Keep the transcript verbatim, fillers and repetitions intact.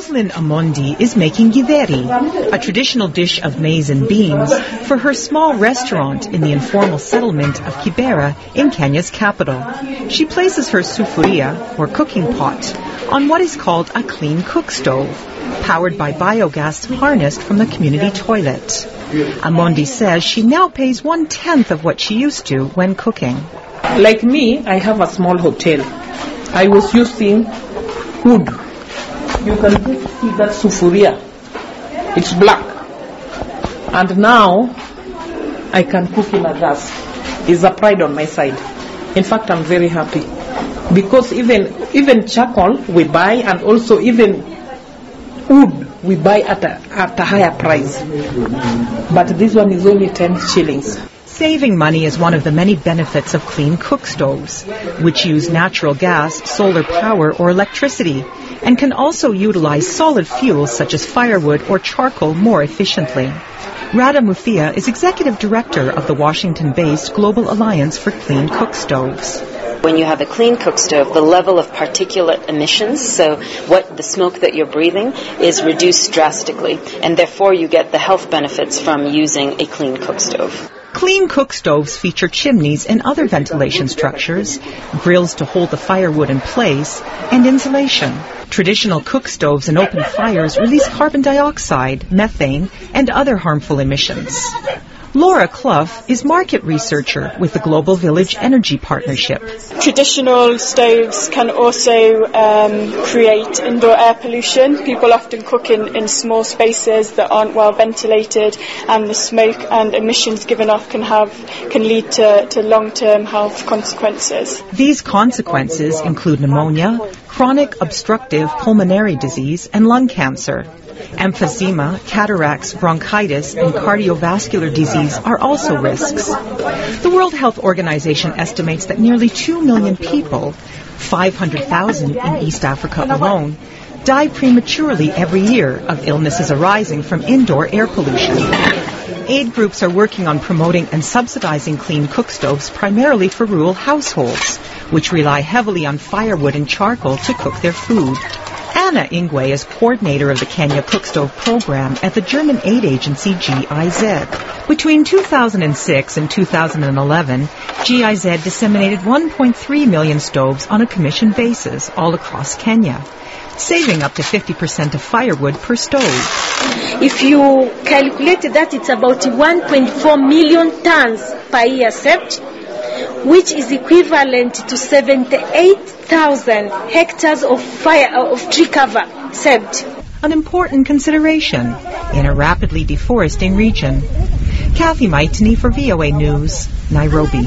Rosalind Amondi is making githeri, a traditional dish of maize and beans, for her small restaurant in the informal settlement of Kibera in Kenya's capital. She places her sufuria, or cooking pot, on what is called a clean cook stove, powered by biogas harnessed from the community toilet. Amondi says she now pays one-tenth of what she used to when cooking. Like me, I have a small hotel. I was using wood. You can just see that sufuria. It's black. And now, I can cook in a gas. It's a pride on my side. In fact, I'm very happy. Because even even charcoal we buy, and also even wood we buy at a, at a higher price. But this one is only ten shillings. Saving money is one of the many benefits of clean cook stoves, which use natural gas, solar power, or electricity, and can also utilize solid fuels such as firewood or charcoal more efficiently. Rada Mufia is executive director of the Washington-based Global Alliance for Clean Cook Stoves. When you have a clean cook stove, the level of particulate emissions, so what the smoke that you're breathing, is reduced drastically, and therefore you get the health benefits from using a clean cook stove. Clean cook stoves feature chimneys and other ventilation structures, grills to hold the firewood in place, and insulation. Traditional cook stoves and open fires release carbon dioxide, methane, and other harmful emissions. Laura Clough is market researcher with the Global Village Energy Partnership. Traditional stoves can also um, create indoor air pollution. People often cook in, in small spaces that aren't well ventilated, and the smoke and emissions given off can have can lead to, to long-term health consequences. These consequences include pneumonia, chronic obstructive pulmonary disease, and lung cancer. Emphysema, cataracts, bronchitis, and cardiovascular disease are also risks. The World Health Organization estimates that nearly two million people, five hundred thousand in East Africa alone, die prematurely every year of illnesses arising from indoor air pollution. Aid groups are working on promoting and subsidizing clean cook stoves primarily for rural households, which rely heavily on firewood and charcoal to cook their food. Anna Ingwe is coordinator of the Kenya Cook Stove program at the German aid agency G I Z. Between two thousand six and two thousand eleven, G I Z disseminated one point three million stoves on a commission basis all across Kenya, saving up to fifty percent of firewood per stove. If you calculate that, it's about one point four million tons per year saved, which is equivalent to seventy-eight thousand hectares of fire of tree cover saved. An important consideration in a rapidly deforesting region. Kathy Maitini for V O A News, Nairobi.